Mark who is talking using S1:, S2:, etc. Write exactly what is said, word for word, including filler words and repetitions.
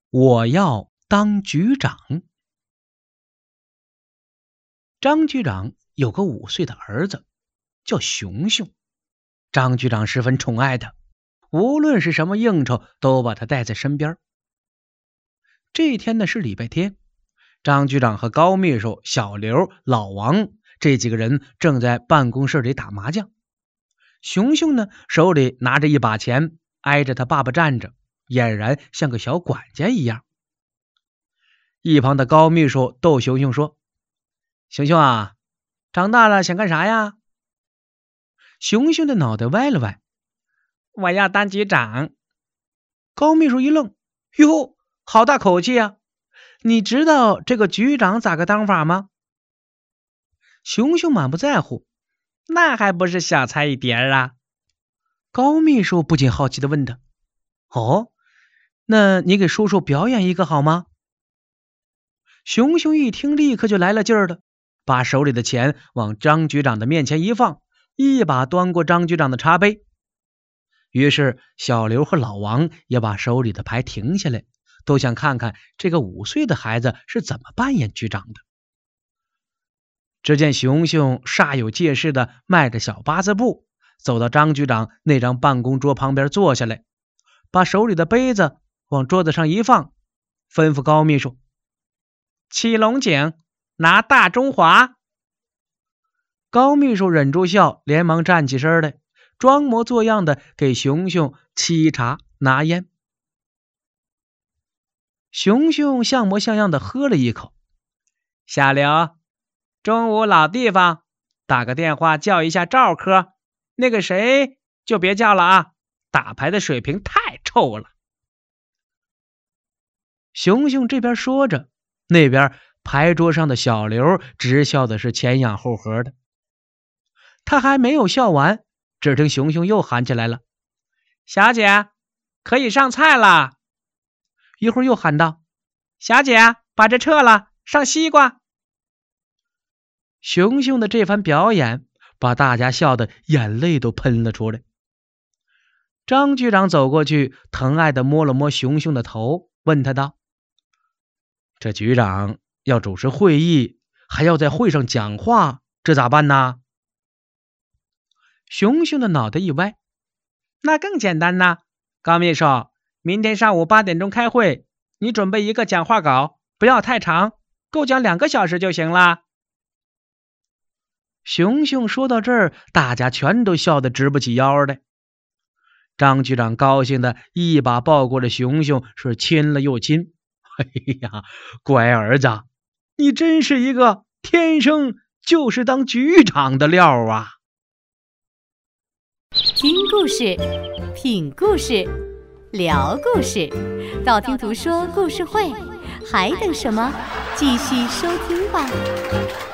S1: 我要当局长。张局长有个五岁的儿子，叫熊熊。张局长十分宠爱他，无论是什么应酬，都把他带在身边。这一天呢是礼拜天，张局长和高秘书、小刘、老王这几个人正在办公室里打麻将。熊熊呢手里拿着一把钱，挨着他爸爸站着，俨然像个小管家一样。一旁的高秘书逗熊熊说：“熊熊啊，长大了想干啥呀？”熊熊的脑袋歪了歪：“我要当局长。”高秘书一愣：“哟，好大口气啊！你知道这个局长咋个当法吗？”熊熊满不在乎：“那还不是小菜一碟啊！”高秘书不禁好奇地问他：“哦，那你给叔叔表演一个好吗？”熊熊一听，立刻就来了劲儿了，把手里的钱往张局长的面前一放，一把端过张局长的茶杯。于是小刘和老王也把手里的牌停下来，都想看看这个五岁的孩子是怎么扮演局长的。只见熊熊煞有介事的迈着小八字步，走到张局长那张办公桌旁边坐下来，把手里的杯子往桌子上一放，吩咐高秘书：“起龙井，拿大中华。”高秘书忍住笑，连忙站起身来，装模作样的给熊熊沏茶拿烟。熊熊像模像样的喝了一口：“小刘，中午老地方，打个电话叫一下赵科，那个谁就别叫了啊，打牌的水平太臭了。”熊熊这边说着，那边牌桌上的小刘直笑的是前仰后合的。他还没有笑完，只听熊熊又喊起来了：“小姐，可以上菜了。”一会儿又喊道：“小姐，把这撤了，上西瓜。”熊熊的这番表演把大家笑得眼泪都喷了出来。张局长走过去，疼爱地摸了摸熊熊的头，问他道：“这局长要主持会议，还要在会上讲话，这咋办呢？”熊熊的脑袋一歪：“那更简单呐，高秘书，明天上午八点钟开会，你准备一个讲话稿，不要太长，够讲两个小时就行了。”熊熊说到这儿，大家全都笑得直不起腰来。张局长高兴的一把抱过了熊熊，是亲了又亲。“哎呀，乖儿子，你真是一个天生就是当局长的料啊！”
S2: 听故事，品故事，聊故事，道听途说故事会，还等什么？继续收听吧。